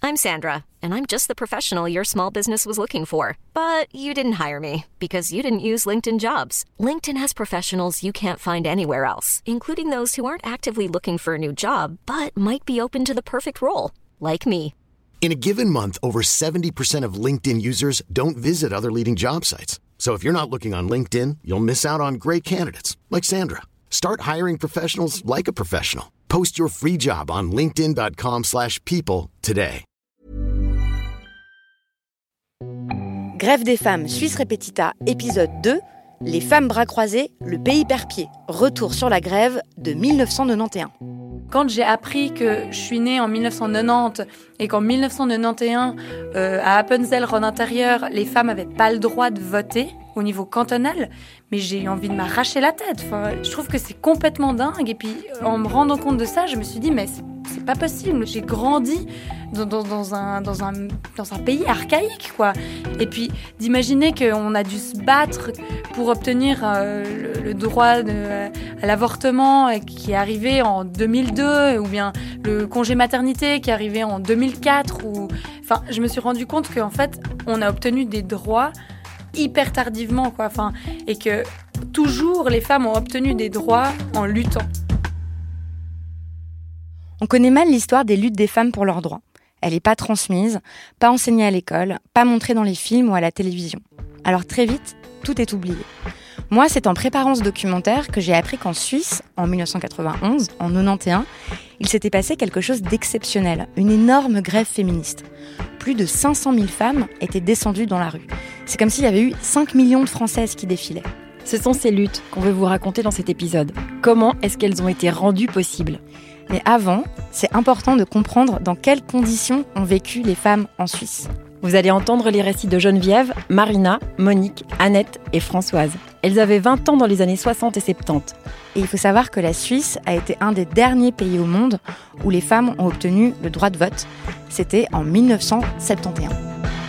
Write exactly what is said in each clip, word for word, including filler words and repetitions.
I'm Sandra, and I'm just the professional your small business was looking for. But you didn't hire me because you didn't use LinkedIn Jobs. LinkedIn has professionals you can't find anywhere else, including those who aren't actively looking for a new job, but might be open to the perfect role, like me. In a given month, over seventy percent of LinkedIn users don't visit other leading job sites. So if you're not looking on LinkedIn, you'll miss out on great candidates like Sandra. Start hiring professionals like a professional. Post your free job on linkedin.com slash people today. Grève des femmes Suisse Repetita, épisode deux, les femmes bras croisés, le pays perd pied. Retour sur la grève de dix-neuf cent quatre-vingt-onze. Quand j'ai appris que je suis née en dix-neuf cent quatre-vingt-dix et qu'en dix-neuf cent quatre-vingt-onze, euh, à Appenzell, Rhône-Intérieur, les femmes n'avaient pas le droit de voter au niveau cantonal, mais j'ai eu envie de m'arracher la tête. Enfin, je trouve que c'est complètement dingue. Et puis, en me rendant compte de ça, je me suis dit, mais c'est, c'est pas possible. J'ai grandi dans, dans, dans, un, dans, un, dans un pays archaïque, quoi. Et puis, d'imaginer qu'on a dû se battre pour obtenir euh, le, le droit de, à l'avortement qui est arrivé en deux mille deux, ou bien le congé maternité qui est arrivé en deux mille quatre. Ou... Enfin, je me suis rendu compte qu'en fait, on a obtenu des droits hyper tardivement, quoi. Enfin, et que toujours les femmes ont obtenu des droits en luttant. On connaît mal l'histoire des luttes des femmes pour leurs droits. Elle n'est pas transmise, pas enseignée à l'école, pas montrée dans les films ou à la télévision. Alors très vite, tout est oublié. Moi, c'est en préparant ce documentaire que j'ai appris qu'en Suisse, en dix-neuf cent quatre-vingt-onze, en quatre-vingt-onze, il s'était passé quelque chose d'exceptionnel, une énorme grève féministe. Plus de cinq cent mille femmes étaient descendues dans la rue. C'est comme s'il y avait eu cinq millions de Françaises qui défilaient. Ce sont ces luttes qu'on veut vous raconter dans cet épisode. Comment est-ce qu'elles ont été rendues possibles ? Mais avant, c'est important de comprendre dans quelles conditions ont vécu les femmes en Suisse. Vous allez entendre les récits de Geneviève, Marina, Monique, Annette et Françoise. Elles avaient vingt ans dans les années soixante et soixante-dix. Et il faut savoir que la Suisse a été un des derniers pays au monde où les femmes ont obtenu le droit de vote. C'était en dix-neuf cent soixante et onze.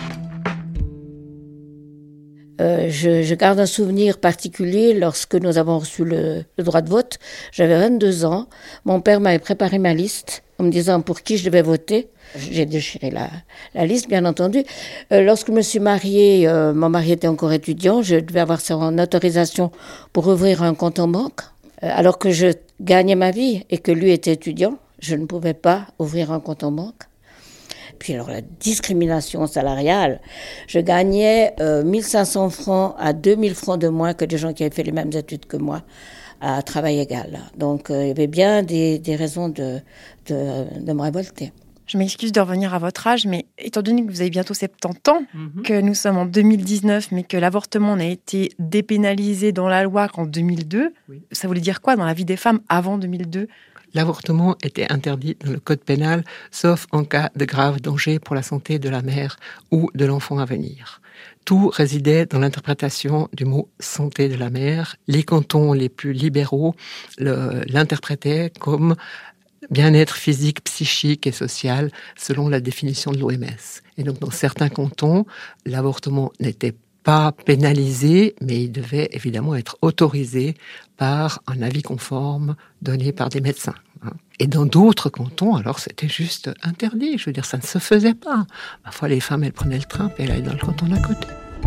Euh, je, je garde un souvenir particulier lorsque nous avons reçu le, le droit de vote. J'avais vingt-deux ans. Mon père m'avait préparé ma liste en me disant pour qui je devais voter. J'ai déchiré la, la liste, bien entendu. Euh, lorsque je me suis mariée, euh, mon mari était encore étudiant. Je devais avoir son autorisation pour ouvrir un compte en banque. Euh, alors que je gagnais ma vie et que lui était étudiant, je ne pouvais pas ouvrir un compte en banque. Puis alors la discrimination salariale, je gagnais euh, mille cinq cents francs à deux mille francs de moins que des gens qui avaient fait les mêmes études que moi à travail égal. Donc euh, il y avait bien des, des raisons de, de, de me révolter. Je m'excuse de revenir à votre âge, mais étant donné que vous avez bientôt soixante-dix ans, mmh. que nous sommes en deux mille dix-neuf, mais que l'avortement n'a été dépénalisé dans la loi qu'en deux mille deux, oui. Ça voulait dire quoi dans la vie des femmes avant deux mille deux ? L'avortement était interdit dans le code pénal, sauf en cas de grave danger pour la santé de la mère ou de l'enfant à venir. Tout résidait dans l'interprétation du mot « santé de la mère ». Les cantons les plus libéraux le, l'interprétaient comme bien-être physique, psychique et social, selon la définition de l'O M S. Et donc, dans certains cantons, l'avortement n'était pas pénalisé, mais il devait évidemment être autorisé par un avis conforme donné par des médecins. Et dans d'autres cantons, alors c'était juste interdit. Je veux dire, ça ne se faisait pas. Parfois, les femmes, elles prenaient le train et elles allaient dans le canton d'à côté.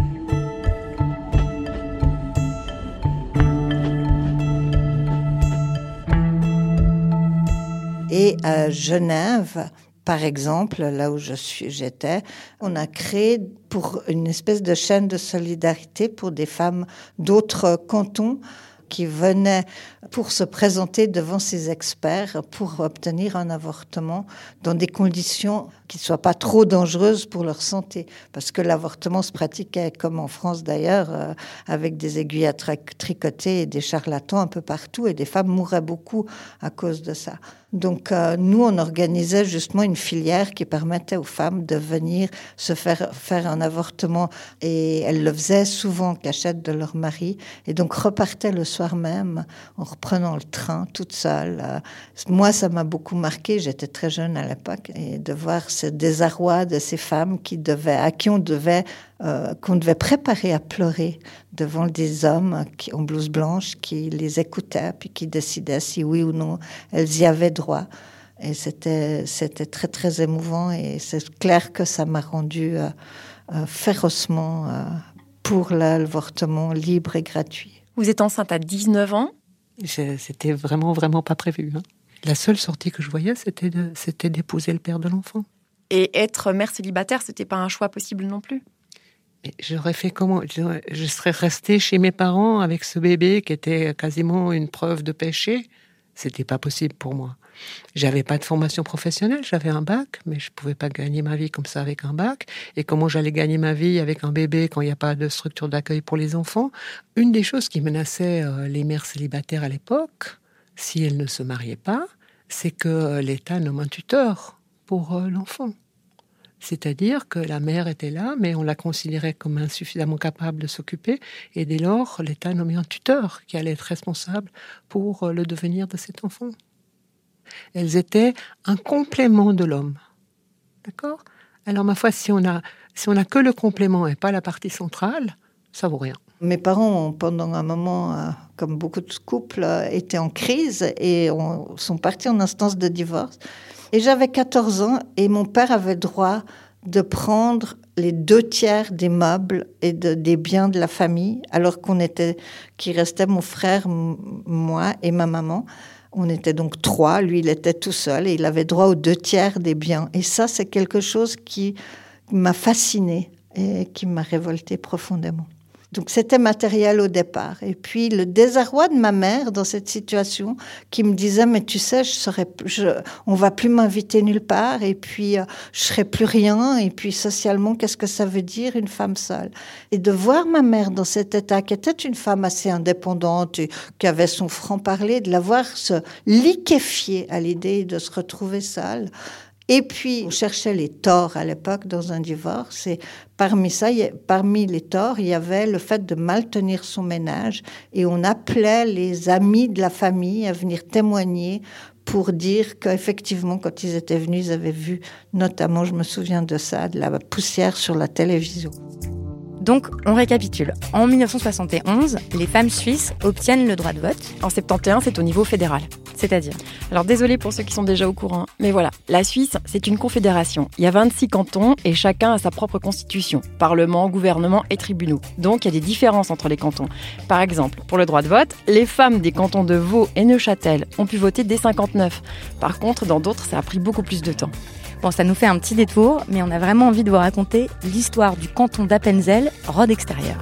Et à Genève, par exemple, là où je suis, j'étais, on a créé pour une espèce de chaîne de solidarité pour des femmes d'autres cantons qui venaient pour se présenter devant ces experts pour obtenir un avortement dans des conditions qui ne soient pas trop dangereuses pour leur santé. Parce que l'avortement se pratiquait, comme en France d'ailleurs, euh, avec des aiguilles à tricoter et des charlatans un peu partout, et des femmes mouraient beaucoup à cause de ça. Donc euh, nous, on organisait justement une filière qui permettait aux femmes de venir se faire faire un avortement, et elles le faisaient souvent en cachette de leur mari, et donc repartaient le soir même en reprenant le train toute seule. Euh, moi, ça m'a beaucoup marqué, j'étais très jeune à l'époque, et de voir ce désarroi de ces femmes qui devaient, à qui on devait, euh, qu'on devait préparer à pleurer devant des hommes qui, en blouse blanche qui les écoutaient puis qui décidaient si oui ou non elles y avaient droit. Et c'était, c'était très, très émouvant. Et c'est clair que ça m'a rendue euh, euh, férocement euh, pour l'avortement libre et gratuit. Vous êtes enceinte à dix-neuf ans ? Je, c'était vraiment, vraiment pas prévu. Hein. La seule sortie que je voyais, c'était, de, c'était d'épouser le père de l'enfant. Et être mère célibataire, c'était pas un choix possible non plus ? Et j'aurais fait comment ? je, je serais restée chez mes parents avec ce bébé qui était quasiment une preuve de péché. C'était pas possible pour moi. J'avais pas de formation professionnelle, j'avais un bac, mais je pouvais pas gagner ma vie comme ça avec un bac. Et comment j'allais gagner ma vie avec un bébé quand il n'y a pas de structure d'accueil pour les enfants ? Une des choses qui menaçait euh, les mères célibataires à l'époque, si elles ne se mariaient pas, c'est que l'État nomme un tuteur pour euh, l'enfant. C'est-à-dire que la mère était là, mais on la considérait comme insuffisamment capable de s'occuper. Et dès lors, l'État nommait un tuteur qui allait être responsable pour le devenir de cet enfant. Elles étaient un complément de l'homme. D'accord ? Alors, ma foi, si on a, si on a que le complément et pas la partie centrale, ça vaut rien. Mes parents, pendant un moment, euh, comme beaucoup de couples, euh, étaient en crise et on, sont partis en instance de divorce. Et j'avais quatorze ans et mon père avait droit de prendre les deux tiers des meubles et de, des biens de la famille, alors qu'on était, qu'il restait mon frère, m- moi et ma maman. On était donc trois, lui il était tout seul et il avait droit aux deux tiers des biens. Et ça, c'est quelque chose qui m'a fascinée et qui m'a révoltée profondément. Donc c'était matériel au départ. Et puis le désarroi de ma mère dans cette situation qui me disait « mais tu sais, je serais, je, on va plus m'inviter nulle part et puis euh, je serai plus rien. Et puis socialement, qu'est-ce que ça veut dire une femme seule ?» Et de voir ma mère dans cet état, qui était une femme assez indépendante, et qui avait son franc-parler, de la voir se liquéfier à l'idée de se retrouver seule. Et puis, on cherchait les torts à l'époque dans un divorce. Et parmi ça, parmi les torts, il y avait le fait de mal tenir son ménage. Et on appelait les amis de la famille à venir témoigner pour dire qu'effectivement, quand ils étaient venus, ils avaient vu, notamment, je me souviens de ça, de la poussière sur la télévision. Donc, on récapitule. En dix-neuf cent soixante et onze, les femmes suisses obtiennent le droit de vote. En soixante et onze, c'est au niveau fédéral. C'est-à-dire ? Alors, désolé pour ceux qui sont déjà au courant, mais voilà. La Suisse, c'est une confédération. Il y a vingt-six cantons et chacun a sa propre constitution. Parlement, gouvernement et tribunaux. Donc, il y a des différences entre les cantons. Par exemple, pour le droit de vote, les femmes des cantons de Vaud et Neuchâtel ont pu voter dès cinquante-neuf. Par contre, dans d'autres, ça a pris beaucoup plus de temps. Bon, ça nous fait un petit détour, mais on a vraiment envie de vous raconter l'histoire du canton d'Appenzell, Rhodes extérieur.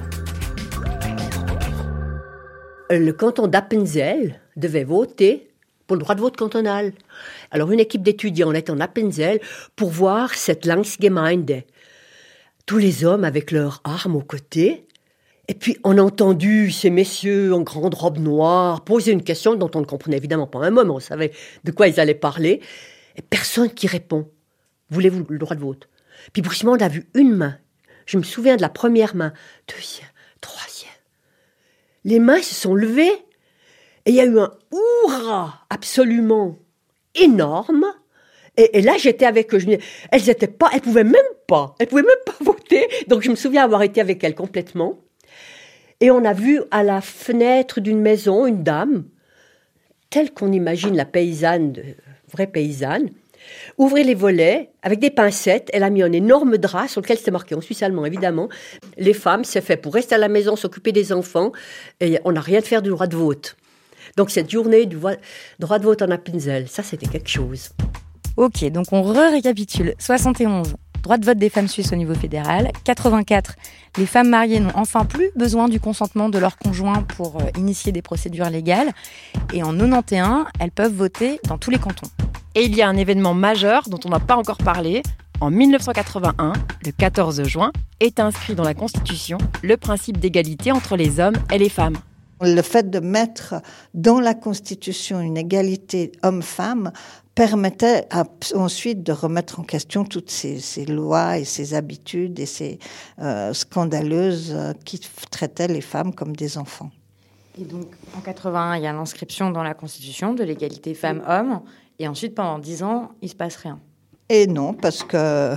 Le canton d'Appenzell devait voter pour le droit de vote cantonal. Alors, une équipe d'étudiants est en Appenzell pour voir cette Landsgemeinde. Tous les hommes avec leurs armes aux côtés. Et puis, on a entendu ces messieurs en grande robe noire poser une question dont on ne comprenait évidemment pas un mot, mais on savait de quoi ils allaient parler. Et personne qui répond. Voulez-vous le droit de vote ? Puis brusquement, on a vu une main. Je me souviens de la première main. Deuxième, troisième. Les mains se sont levées et il y a eu un « hurrah » absolument énorme. Et, et là, j'étais avec eux. Je me disais, elles étaient pas, elles pouvaient même pas, elles pouvaient même pas voter. Donc, je me souviens avoir été avec elles complètement. Et on a vu à la fenêtre d'une maison une dame, telle qu'on imagine la paysanne, de, vraie paysanne, ouvrir les volets avec des pincettes. Elle a mis un énorme drap sur lequel c'était marqué en suisse allemand, évidemment. Les femmes, c'est fait pour rester à la maison, s'occuper des enfants, et on n'a rien de faire du droit de vote. Donc cette journée du vo- droit de vote en Appenzell, ça c'était quelque chose. Ok, donc on re-récapitule. soixante et onze, droit de vote des femmes suisses au niveau fédéral. quatre-vingt-quatre, les femmes mariées n'ont enfin plus besoin du consentement de leur conjoint pour euh, initier des procédures légales. Et en quatre-vingt-onze, elles peuvent voter dans tous les cantons. Et il y a un événement majeur dont on n'a pas encore parlé. En dix-neuf cent quatre-vingt-un, le quatorze juin, est inscrit dans la Constitution le principe d'égalité entre les hommes et les femmes. Le fait de mettre dans la Constitution une égalité homme-femme permettait à, ensuite de remettre en question toutes ces, ces lois et ces habitudes et ces euh, scandaleuses euh, qui traitaient les femmes comme des enfants. Et donc, en quatre-vingt-un, il y a l'inscription dans la Constitution de l'égalité femmes-hommes. Et ensuite, pendant dix ans, il ne se passe rien. Et non, parce que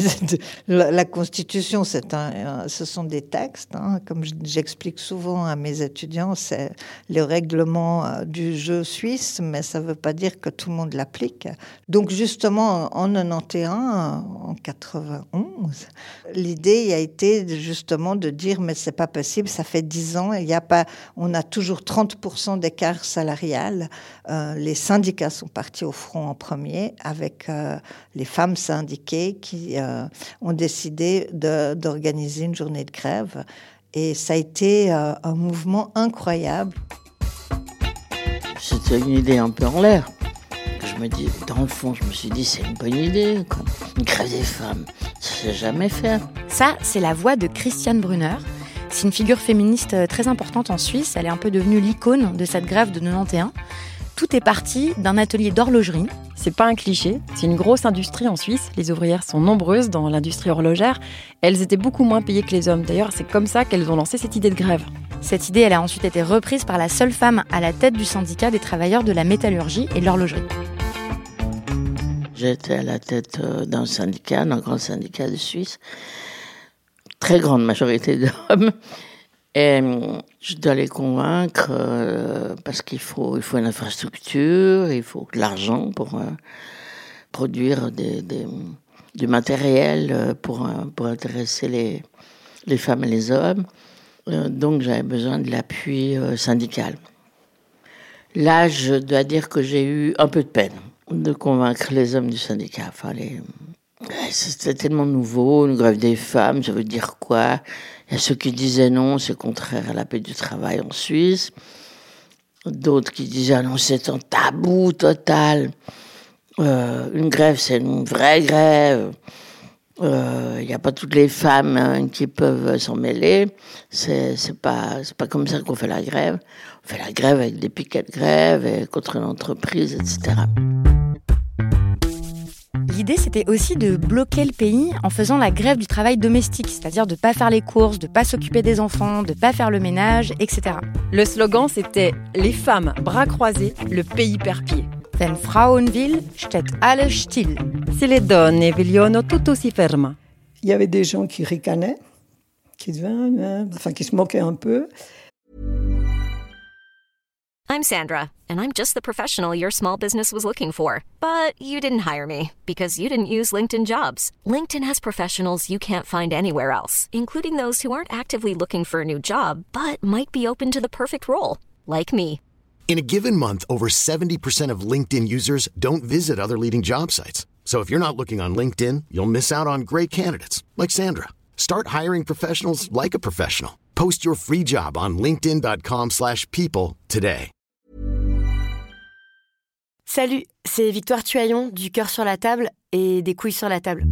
la Constitution, c'est un, ce sont des textes. Hein. Comme j'explique souvent à mes étudiants, c'est le règlement du jeu suisse, mais ça ne veut pas dire que tout le monde l'applique. Donc justement, en quatre-vingt-onze, en quatre-vingt-onze, l'idée a été justement de dire, mais c'est pas possible, ça fait dix ans, il y a pas, on a toujours trente pour cent d'écart salarial. Euh, les syndicats sont partis au front en premier avec euh, les femmes syndiquées qui euh, ont décidé de, d'organiser une journée de grève. Et ça a été euh, un mouvement incroyable. C'était une idée un peu en l'air. Je me dis, dans le fond, je me suis dit, c'est une bonne idée, quoi. Une grève des femmes, ça s'est jamais fait. Ça, c'est la voix de Christiane Brunner. C'est une figure féministe très importante en Suisse. Elle est un peu devenue l'icône de cette grève de quatre-vingt-onze. Tout est parti d'un atelier d'horlogerie. C'est pas un cliché, c'est une grosse industrie en Suisse. Les ouvrières sont nombreuses dans l'industrie horlogère. Elles étaient beaucoup moins payées que les hommes. D'ailleurs, c'est comme ça qu'elles ont lancé cette idée de grève. Cette idée, elle a ensuite été reprise par la seule femme à la tête du syndicat des travailleurs de la métallurgie et de l'horlogerie. J'étais à la tête d'un syndicat, d'un grand syndicat de Suisse. Très grande majorité d'hommes. Et je dois les convaincre euh, parce qu'il faut, il faut une infrastructure, il faut de l'argent pour euh, produire des, des, du matériel pour, pour intéresser les, les femmes et les hommes. Euh, donc j'avais besoin de l'appui euh, syndical. Là, je dois dire que j'ai eu un peu de peine de convaincre les hommes du syndicat. Enfin, les... C'était tellement nouveau, une grève des femmes, ça veut dire quoi ? Il y a ceux qui disaient non, c'est contraire à la paix du travail en Suisse. D'autres qui disaient ah non, c'est un tabou total. Euh, une grève, c'est une vraie grève. Euh, il n'y a pas toutes les femmes hein, qui peuvent s'en mêler. C'est, c'est pas, c'est pas comme ça qu'on fait la grève. On fait la grève avec des piquets de grève et contre une entreprise, et cetera. L'idée, c'était aussi de bloquer le pays en faisant la grève du travail domestique, c'est-à-dire de ne pas faire les courses, de ne pas s'occuper des enfants, de ne pas faire le ménage, et cetera. Le slogan, c'était « Les femmes, bras croisés, le pays perd pied ». Wenn Frauen will, steht alles still. Si le donne vogliono, tutto si ferma. Il y avait des gens qui ricanaient, qui, devaient, enfin, qui se moquaient un peu. I'm Sandra, and I'm just the professional your small business was looking for. But you didn't hire me because you didn't use LinkedIn Jobs. LinkedIn has professionals you can't find anywhere else, including those who aren't actively looking for a new job, but might be open to the perfect role, like me. In a given month, over seventy percent of LinkedIn users don't visit other leading job sites. So if you're not looking on LinkedIn, you'll miss out on great candidates like Sandra. Start hiring professionals like a professional. Post your free job on linkedin.com slash people today. Salut, c'est Victoire Tuaillon du Cœur sur la table et des couilles sur la table.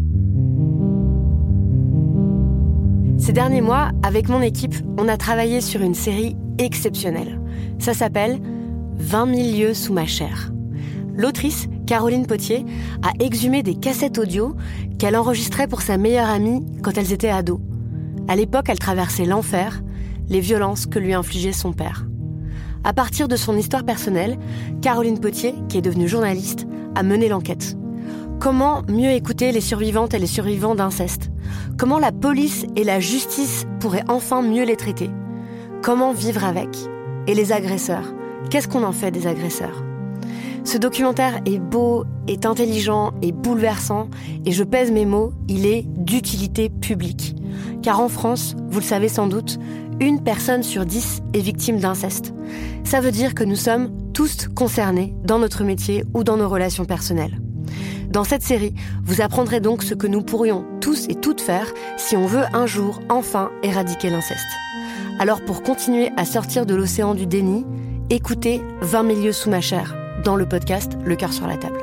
Ces derniers mois, avec mon équipe, on a travaillé sur une série exceptionnelle. Ça s'appelle « vingt mille lieues sous ma chair ». L'autrice, Caroline Potier, a exhumé des cassettes audio qu'elle enregistrait pour sa meilleure amie quand elles étaient ados. À l'époque, elle traversait l'enfer, les violences que lui infligeait son père. À partir de son histoire personnelle, Caroline Potier, qui est devenue journaliste, a mené l'enquête. Comment mieux écouter les survivantes et les survivants d'inceste ? Comment la police et la justice pourraient enfin mieux les traiter ? Comment vivre avec ? Et les agresseurs ? Qu'est-ce qu'on en fait des agresseurs ? Ce documentaire est beau, est intelligent, est bouleversant, et je pèse mes mots, il est d'utilité publique. Car en France, vous le savez sans doute, une personne sur dix est victime d'inceste. Ça veut dire que nous sommes tous concernés dans notre métier ou dans nos relations personnelles. Dans cette série, vous apprendrez donc ce que nous pourrions tous et toutes faire si on veut un jour enfin éradiquer l'inceste. Alors pour continuer à sortir de l'océan du déni, écoutez vingt mille lieues sous ma chair dans le podcast Le Cœur sur la table.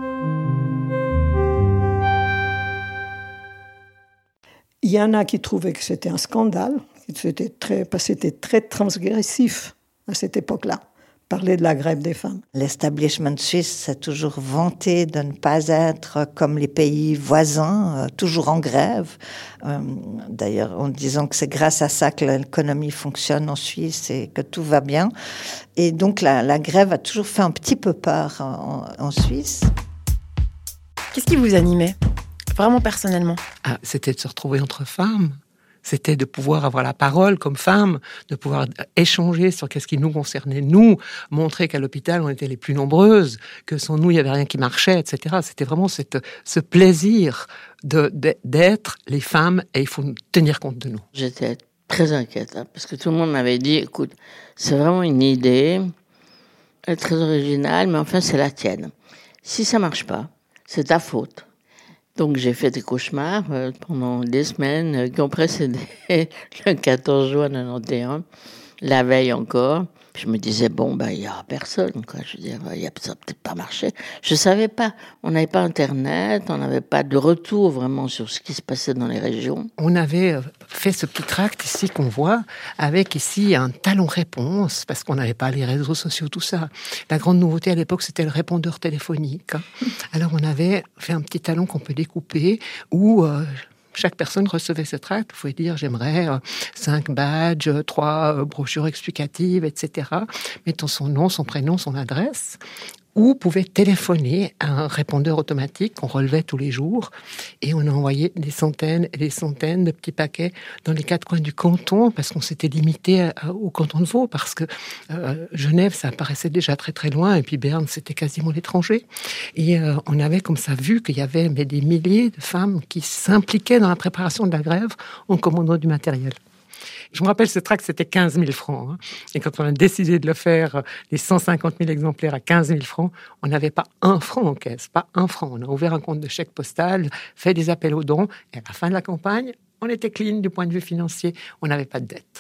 Il y en a qui trouvaient que c'était un scandale, que c'était très, parce que c'était très transgressif à cette époque-là, parler de la grève des femmes. L'establishment suisse s'est toujours vanté de ne pas être comme les pays voisins, euh, toujours en grève. Euh, d'ailleurs, en disant que c'est grâce à ça que l'économie fonctionne en Suisse et que tout va bien. Et donc, la, la grève a toujours fait un petit peu peur en, en Suisse. Qu'est-ce qui vous animait, vraiment personnellement? Ah, c'était de se retrouver entre femmes. C'était de pouvoir avoir la parole comme femme, de pouvoir échanger sur qu'est-ce qui nous concernait, nous, montrer qu'à l'hôpital, on était les plus nombreuses, que sans nous, il n'y avait rien qui marchait, et cetera. C'était vraiment cette, ce plaisir de, de, d'être les femmes, et il faut tenir compte de nous. J'étais très inquiète, hein, parce que tout le monde m'avait dit, écoute, c'est vraiment une idée, elle est très originale, mais enfin, c'est la tienne. Si ça marche pas, c'est ta faute. Donc j'ai fait des cauchemars euh, pendant des semaines euh, qui ont précédé le quatorze juin quatre-vingt-onze, la veille encore. Puis je me disais, bon, ben, il n'y a personne, quoi. Je veux dire, y a, ça n'a peut-être pas marché. Je ne savais pas. On n'avait pas Internet, on n'avait pas de retour vraiment sur ce qui se passait dans les régions. On avait fait ce petit tract ici qu'on voit, avec ici un talon réponse, parce qu'on n'avait pas les réseaux sociaux, tout ça. La grande nouveauté à l'époque, c'était le répondeur téléphonique. Alors on avait fait un petit talon qu'on peut découper, où... Euh, chaque personne recevait ce tract. Vous pouvez dire, j'aimerais euh, cinq badges, trois euh, brochures explicatives, et cetera. Mettant son nom, son prénom, son adresse. Ou pouvait téléphoner à un répondeur automatique qu'on relevait tous les jours. Et on a envoyé des centaines et des centaines de petits paquets dans les quatre coins du canton, parce qu'on s'était limité à, à, au canton de Vaud, parce que euh, Genève, ça paraissait déjà très très loin, et puis Berne, c'était quasiment l'étranger. Et euh, on avait comme ça vu qu'il y avait mais, des milliers de femmes qui s'impliquaient dans la préparation de la grève en commandant du matériel. Je me rappelle, ce tract, c'était quinze mille francs. Hein. Et quand on a décidé de le faire, les cent cinquante mille exemplaires à quinze mille francs, on n'avait pas un franc en caisse, pas un franc. On a ouvert un compte de chèque postal, fait des appels aux dons, et à la fin de la campagne, on était clean du point de vue financier. On n'avait pas de dette.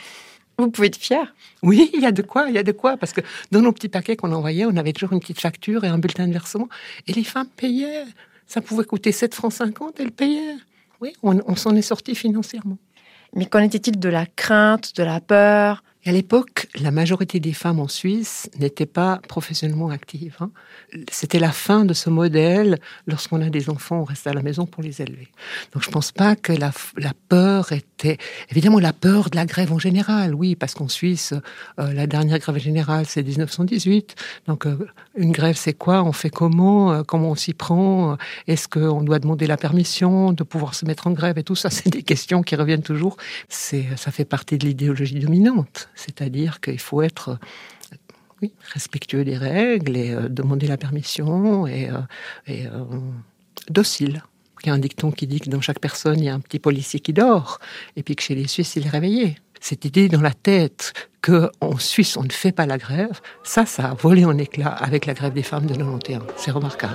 Vous pouvez être fier. Oui, il y a de quoi, il y a de quoi. Parce que dans nos petits paquets qu'on envoyait, on avait toujours une petite facture et un bulletin de versement. Et les femmes payaient. Ça pouvait coûter sept francs cinquante, elles payaient. Oui, on, on s'en est sorti financièrement. Mais qu'en était-il de la crainte, de la peur ? Et à l'époque, la majorité des femmes en Suisse n'étaient pas professionnellement actives. Hein. C'était la fin de ce modèle. Lorsqu'on a des enfants, on reste à la maison pour les élever. Donc je pense pas que la, la peur était... Évidemment, la peur de la grève en général, oui, parce qu'en Suisse, euh, la dernière grève générale, c'est dix-neuf cent dix-huit. Donc euh, une grève, c'est quoi ? On fait comment ? euh, Comment on s'y prend ? Est-ce qu'on doit demander la permission de pouvoir se mettre en grève ? Et tout ça, c'est des questions qui reviennent toujours. C'est, ça fait partie de l'idéologie dominante. C'est-à-dire qu'il faut être oui, respectueux des règles et euh, demander la permission et, euh, et euh, docile. Il y a un dicton qui dit que dans chaque personne, il y a un petit policier qui dort et puis que chez les Suisses, il est réveillé. Cette idée dans la tête qu'en Suisse, on ne fait pas la grève, ça, ça a volé en éclats avec la grève des femmes de quatre-vingt-onze. C'est remarquable.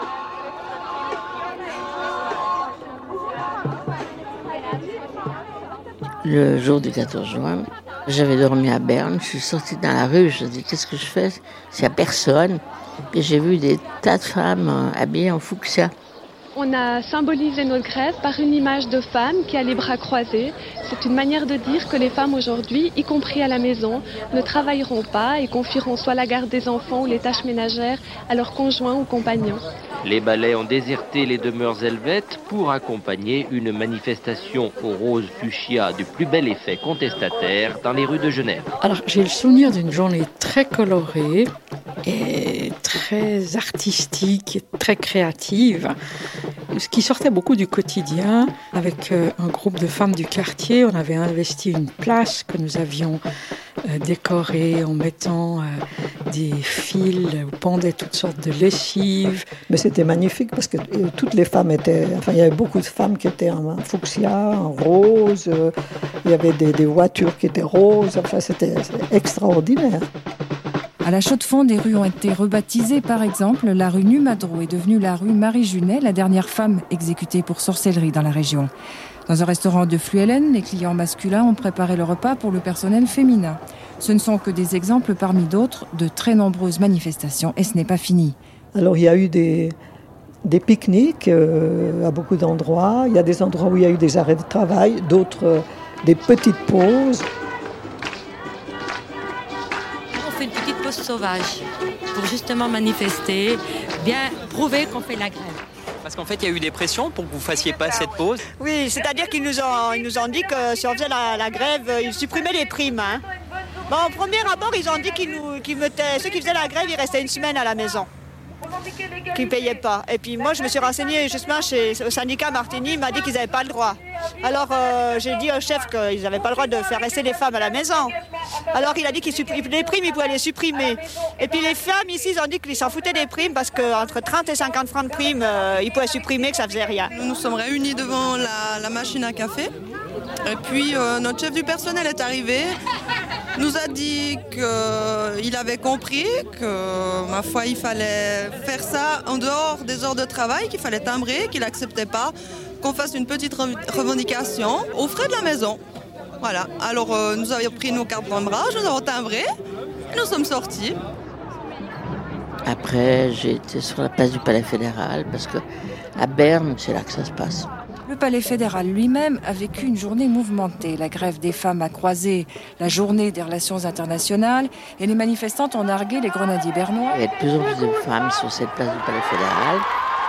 Le jour du quatorze juin, j'avais dormi à Berne, je suis sortie dans la rue, je me dis qu'est-ce que je fais s'il n'y a personne. Et j'ai vu des tas de femmes habillées en fuchsia. On a symbolisé notre grève par une image de femme qui a les bras croisés. C'est une manière de dire que les femmes aujourd'hui, y compris à la maison, ne travailleront pas et confieront soit la garde des enfants ou les tâches ménagères à leurs conjoints ou compagnons. Les balais ont déserté les demeures helvètes pour accompagner une manifestation au rose fuchsia du plus bel effet contestataire dans les rues de Genève. Alors, j'ai le souvenir d'une journée très colorée et très artistique, très créative, ce qui sortait beaucoup du quotidien. Avec un groupe de femmes du quartier, on avait investi une place que nous avions décorée en mettant des fils où pendaient toutes sortes de lessives. Mais c'était magnifique parce que toutes les femmes étaient... Enfin, il y avait beaucoup de femmes qui étaient en fuchsia, en rose. Il y avait des, des voitures qui étaient roses. Enfin, c'était, c'était extraordinaire. À la Chaux-de-Fonds, des rues ont été rebaptisées. Par exemple, la rue Numadreau est devenue la rue Marie-Junet, la dernière femme exécutée pour sorcellerie dans la région. Dans un restaurant de Fluellen, les clients masculins ont préparé le repas pour le personnel féminin. Ce ne sont que des exemples parmi d'autres de très nombreuses manifestations et ce n'est pas fini. Alors il y a eu des, des pique-niques euh, à beaucoup d'endroits. Il y a des endroits où il y a eu des arrêts de travail, d'autres euh, des petites pauses. On fait une petite pause sauvage pour justement manifester, bien prouver qu'on fait la grève. Parce qu'en fait, il y a eu des pressions pour que vous ne fassiez pas cette pause. Oui, c'est-à-dire qu'ils nous ont, ils nous ont dit que si on faisait la, la grève, ils supprimaient les primes. Hein. Bon, au premier abord, ils ont dit qu'ils nous, qu'ils mettaient, ceux qui faisaient la grève, ils restaient une semaine à la maison. qui ne payaient pas. Et puis moi, je me suis renseignée justement chez, au syndicat Martini, il m'a dit qu'ils n'avaient pas le droit. Alors euh, j'ai dit au chef qu'ils n'avaient pas le droit de faire rester les femmes à la maison. Alors il a dit qu'ils suppriment les primes, ils pouvaient les supprimer. Et puis les femmes ici, ils ont dit qu'ils s'en foutaient des primes parce qu'entre trente et cinquante francs de primes, euh, ils pouvaient supprimer, que ça faisait rien. Nous nous sommes réunis devant la, la machine à café. Et puis euh, notre chef du personnel est arrivé, nous a dit qu'il avait compris que, ma foi, il fallait faire ça en dehors des heures de travail, qu'il fallait timbrer, qu'il n'acceptait pas qu'on fasse une petite revendication aux frais de la maison. Voilà, alors euh, nous avions pris nos cartes d'embrage, nous avons timbré, et nous sommes sortis. Après, j'ai été sur la place du Palais fédéral, parce que à Berne, c'est là que ça se passe. Le Palais fédéral lui-même a vécu une journée mouvementée. La grève des femmes a croisé la journée des relations internationales et les manifestantes ont nargué les grenadiers bernois. Il y avait de plus en plus de femmes sur cette place du Palais fédéral.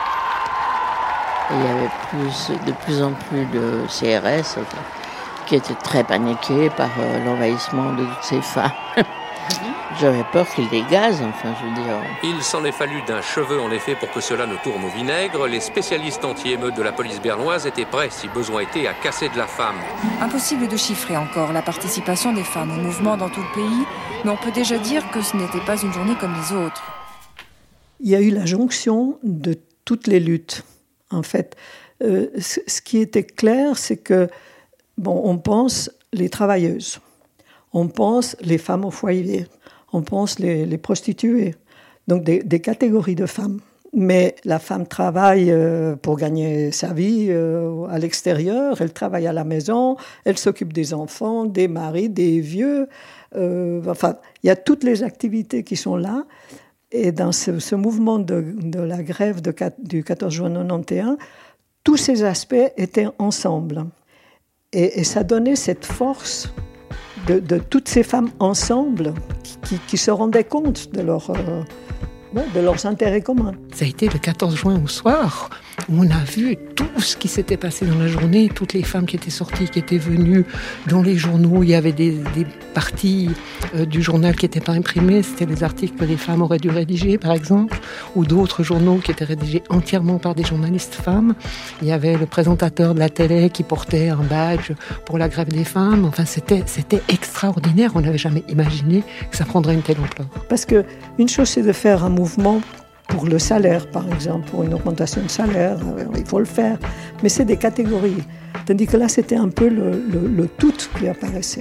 Et il y avait plus, de plus en plus de C R S qui étaient très paniqués par euh, l'envahissement de toutes ces femmes. J'avais peur qu'ils dégazent, enfin, je veux dire. Il s'en est fallu d'un cheveu, en effet, pour que cela ne tourne au vinaigre. Les spécialistes anti-émeutes de la police bernoise étaient prêts, si besoin était, à casser de la femme. Impossible de chiffrer encore la participation des femmes au mouvement dans tout le pays, mais on peut déjà dire que ce n'était pas une journée comme les autres. Il y a eu la jonction de toutes les luttes, en fait. Euh, ce qui était clair, c'est que, bon, on pense les travailleuses, on pense les femmes au foyer, on pense les, les prostituées, donc des, des catégories de femmes. Mais la femme travaille euh, pour gagner sa vie euh, à l'extérieur, elle travaille à la maison, elle s'occupe des enfants, des maris, des vieux. Euh, enfin, il y a toutes les activités qui sont là. Et dans ce, ce mouvement de, de la grève de, du quatorze juin quatre-vingt-onze, tous ces aspects étaient ensemble. Et, et ça donnait cette force de, de toutes ces femmes ensemble qui, qui, qui se rendaient compte de, leur, euh, de leurs intérêts communs. Ça a été le quatorze juin au soir où on a vu tout ce qui s'était passé dans la journée, toutes les femmes qui étaient sorties, qui étaient venues dans les journaux. Il y avait des, des parties euh, du journal qui n'étaient pas imprimées, c'était des articles que les femmes auraient dû rédiger, par exemple, ou d'autres journaux qui étaient rédigés entièrement par des journalistes femmes. Il y avait le présentateur de la télé qui portait un badge pour la grève des femmes. Enfin, c'était, c'était extraordinaire. On n'avait jamais imaginé que ça prendrait une telle ampleur. Parce qu'une chose, c'est de faire un mouvement pour le salaire, par exemple, pour une augmentation de salaire, il faut le faire. Mais c'est des catégories. Tandis que là, c'était un peu le, le, le tout qui apparaissait.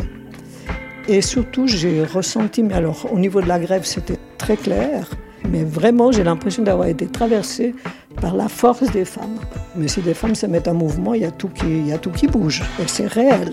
Et surtout, j'ai ressenti, mais alors, au niveau de la grève, c'était très clair, mais vraiment, j'ai l'impression d'avoir été traversée par la force des femmes. Mais si des femmes se mettent en mouvement, il y a tout qui, il y a tout qui bouge. Et c'est réel.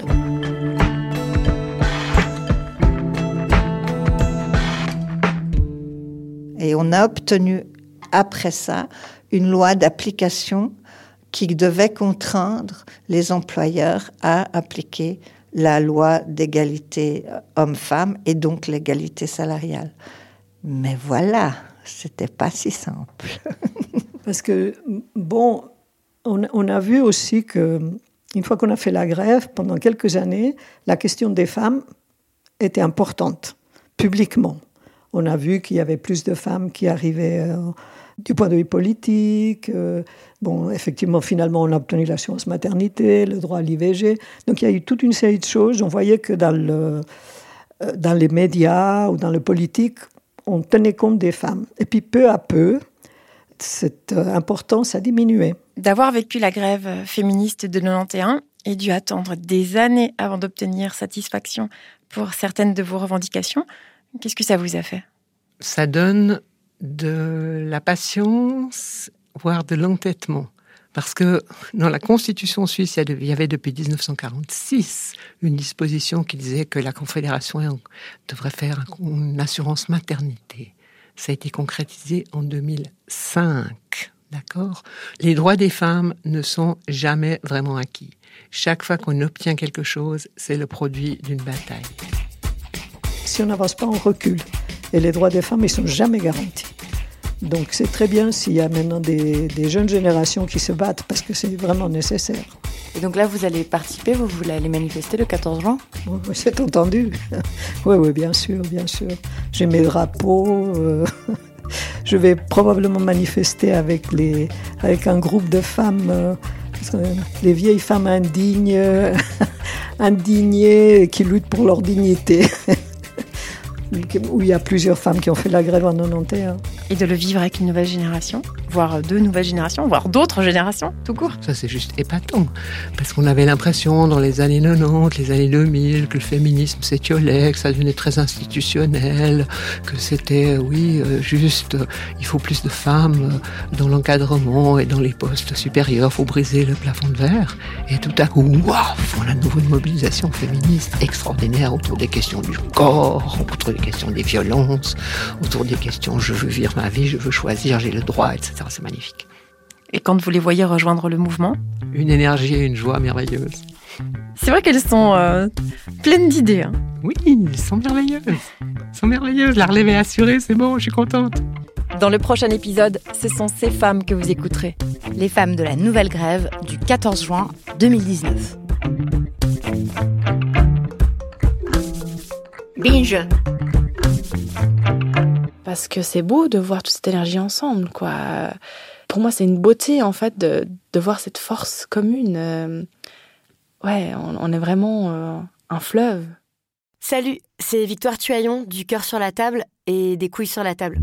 Et on a obtenu, après ça, une loi d'application qui devait contraindre les employeurs à appliquer la loi d'égalité homme-femme et donc l'égalité salariale. Mais voilà, c'était pas si simple. Parce que, bon, on, on a vu aussi que, une fois qu'on a fait la grève, pendant quelques années, la question des femmes était importante, publiquement. On a vu qu'il y avait plus de femmes qui arrivaient euh, du point de vue politique. Euh, bon, effectivement, finalement, on a obtenu l'assurance maternité, le droit à l'I V G. Donc, il y a eu toute une série de choses. On voyait que dans, le, euh, dans les médias ou dans le politique, on tenait compte des femmes. Et puis, peu à peu, cette euh, importance a diminué. D'avoir vécu la grève féministe de quatre-vingt-onze et dû attendre des années avant d'obtenir satisfaction pour certaines de vos revendications, qu'est-ce que ça vous a fait ? Ça donne de la patience, voire de l'entêtement. Parce que dans la Constitution suisse, il y avait depuis dix-neuf cent quarante-six une disposition qui disait que la Confédération devrait faire une assurance maternité. Ça a été concrétisé en deux mille cinq, d'accord ? Les droits des femmes ne sont jamais vraiment acquis. Chaque fois qu'on obtient quelque chose, c'est le produit d'une bataille. Si on n'avance pas, on recule. Et les droits des femmes, ils ne sont jamais garantis. Donc c'est très bien s'il y a maintenant des, des jeunes générations qui se battent, parce que c'est vraiment nécessaire. Et donc là, vous allez participer, vous voulez aller manifester le quatorze juin ? Oui, c'est entendu. Oui, oui, bien sûr, bien sûr. J'ai mes drapeaux, euh, je vais probablement manifester avec, les, avec un groupe de femmes, euh, les vieilles femmes indignes, indignées qui luttent pour leur dignité. Où il y a plusieurs femmes qui ont fait la grève en quatre-vingt-onze. Et de le vivre avec une nouvelle génération, voire deux nouvelles générations, voire d'autres générations, tout court. Ça, c'est juste épatant. Parce qu'on avait l'impression, dans les années quatre-vingt-dix, les années deux mille, que le féminisme s'étiolait, que ça devenait très institutionnel, que c'était, oui, euh, juste, euh, il faut plus de femmes euh, dans l'encadrement et dans les postes supérieurs, il faut briser le plafond de verre. Et tout à coup, waouh, on a de nouveau une mobilisation féministe extraordinaire autour des questions du corps, autour des questions des violences, autour des questions je veux vivre ma vie, je veux choisir, j'ai le droit, et cetera. C'est magnifique. Et quand vous les voyez rejoindre le mouvement ? Une énergie et une joie merveilleuses. C'est vrai qu'elles sont euh, pleines d'idées. Hein. Oui, elles sont merveilleuses. Elles sont merveilleuses. La relève est assurée, c'est bon, je suis contente. Dans le prochain épisode, ce sont ces femmes que vous écouterez. Les femmes de la nouvelle grève du quatorze juin deux mille dix-neuf. Binge. Parce que c'est beau de voir toute cette énergie ensemble, quoi. Pour moi, c'est une beauté, en fait, de, de voir cette force commune. Euh, ouais, on, on est vraiment euh, un fleuve. Salut, c'est Victoire Tuaillon du Cœur sur la table et des couilles sur la table.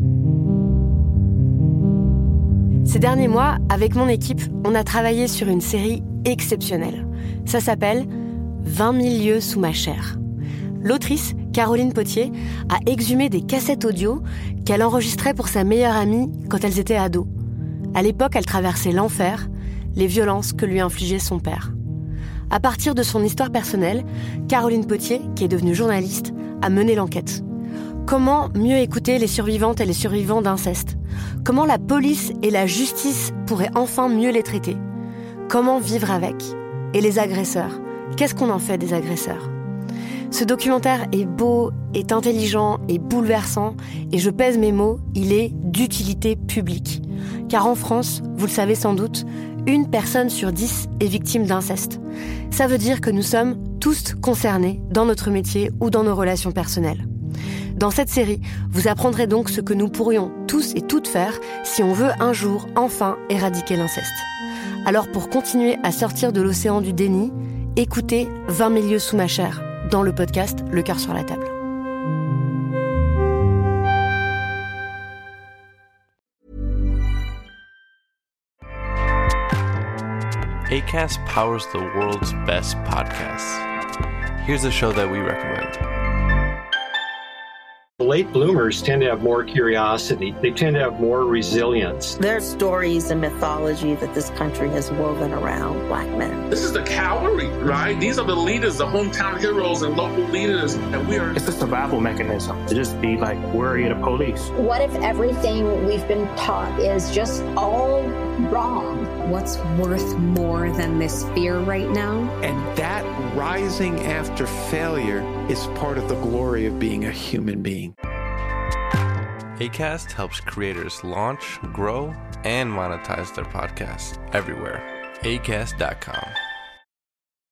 Ces derniers mois, avec mon équipe, on a travaillé sur une série exceptionnelle. Ça s'appelle « vingt mille lieues sous ma chair ». L'autrice, Caroline Potier, a exhumé des cassettes audio qu'elle enregistrait pour sa meilleure amie quand elles étaient ados. À l'époque, elle traversait l'enfer, les violences que lui infligeait son père. À partir de son histoire personnelle, Caroline Potier, qui est devenue journaliste, a mené l'enquête. Comment mieux écouter les survivantes et les survivants d'inceste ? Comment la police et la justice pourraient enfin mieux les traiter ? Comment vivre avec ? Et les agresseurs ? Qu'est-ce qu'on en fait des agresseurs ? Ce documentaire est beau, est intelligent et bouleversant, et je pèse mes mots, il est d'utilité publique. Car en France, vous le savez sans doute, une personne sur dix est victime d'inceste. Ça veut dire que nous sommes tous concernés dans notre métier ou dans nos relations personnelles. Dans cette série, vous apprendrez donc ce que nous pourrions tous et toutes faire si on veut un jour enfin éradiquer l'inceste. Alors pour continuer à sortir de l'océan du déni, écoutez vingt mille lieues sous ma chair, dans le podcast Le Cœur sur la table. Acast powers the world's best podcasts. Here's a show that we recommend. Late bloomers tend to have more curiosity. They tend to have more resilience. There are stories and mythology that this country has woven around Black men. This is the cavalry, right? These are the leaders, the hometown heroes and local leaders. And we are... It's a survival mechanism to just be like worried of police. What if everything we've been taught is just all wrong? What's worth more than this fear right now? And that rising after failure is part of the glory of being a human being. Acast helps creators launch, grow, and monetize their podcasts everywhere. acast dot com.